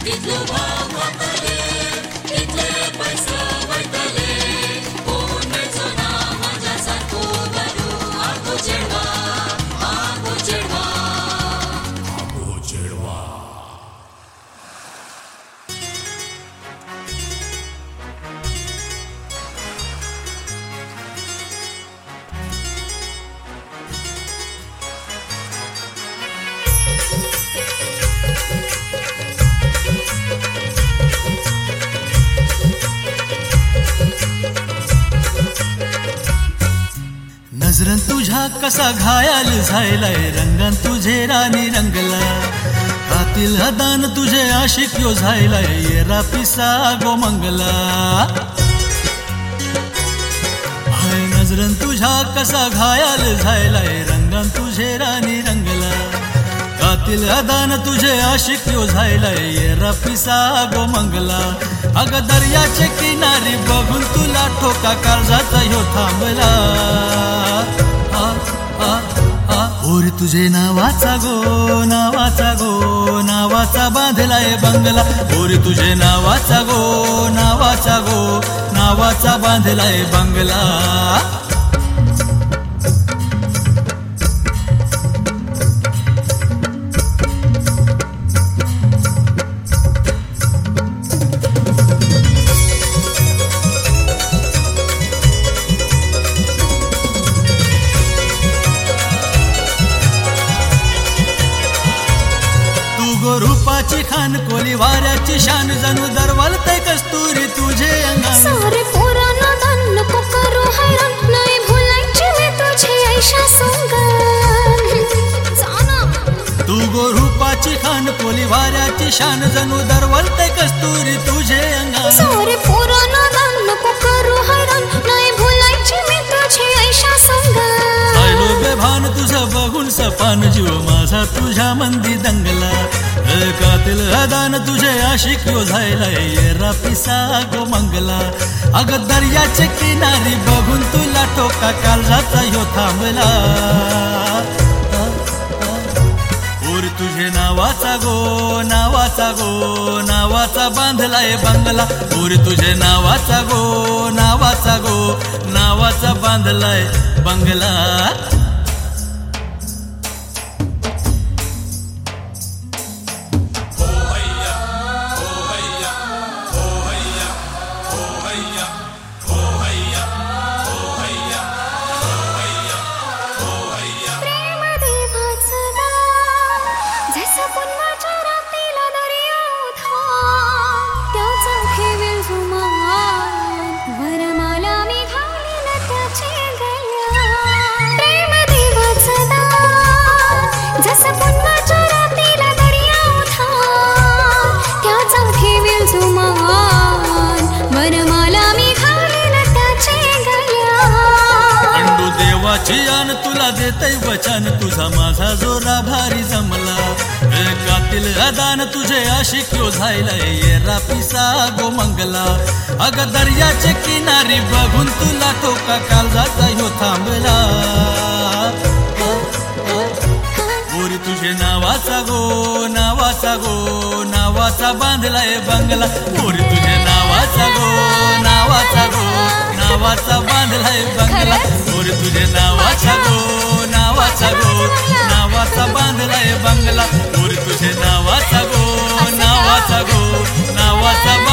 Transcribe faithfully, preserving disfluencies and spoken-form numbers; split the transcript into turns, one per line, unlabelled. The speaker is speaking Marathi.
इतलो भाव वापरले इतले पैसा वयतले कोण मेळचो ना माझ्या सारको गाडू आगो चेडवा आगो चेडवा आगो चेडवा
नजरन तुझ्या कसा घायल झायलाय रंगान तुझे राणी रंगला कातील हदान तुझे आशिक यो झायलाय येरा पिसा गो मंगला हाय नजरन तुझ्या कसा घायल झायलाय रंगान तुझे राणी रंगला कातील हदान तुझे आशिक यो झायलाय येरा पिसा गो मंगला अग दर्याचे किनारी बघून तुला ठोका काळजाचा ह्यो थांबला ओरी तुझे नावाचा गो नावाचा गो नावाचा बांधलाय बंगला ओरी तुझे नावाचा गो नावाचा गो नावाचा बांधलाय बंगला रूपाची खान कोली वाऱ्याची शान जणू दरवलते कस्तुरी तुझे अंगान
सारे पुराना दान नको करू हैरान नाही भुलायची मी तुझी ऐशा संगन जाना
तू गो रूपाची खान कोली वाऱ्याची शान जणू दरवलते कस्तुरी तुझे अंगान
सारे पुराना दान नको करू हैरान नाही भुलायची मी तुझी ऐशा संगन
आयलो बेभान तुझं बघून सपान जीव माझा तुझ्या मंदी दंगला कातील हदान तुझे आशिक यो झायलाय येरा पिसा गो मंगला अग दर्याचे किनारी बघून तुला ठोका काळजाचा ह्यो थांबला ओरी तुझे नावाचा गो नावाचा गो नावाचा बांधलाय बंगला ओरी तुझे नावाचा गो नावाचा गो नावाचा बांधलाय बंगला चियान तुला देतय वचन तुझा माझा जोरा भारी जमला कातील अदान तुझे आशिक यो झायलाय येरा पिसा गो मंगला अग दर्याचे किनारी बघून तुला ठोका काळजाचा ह्यो थांबला ओरी तुझे नावाचा गो नावाचा गो नावाचा बांधलाय बंगला ओरी तुझे नावाचा गो नावाचा गो नावाचा बांधलाय बंगला ओरी तुझे नावाचा गो नावाचा गो नावाचा बांधलाय बंगला ओरी तुझे नावाचा गो नावाचा गो नावाचा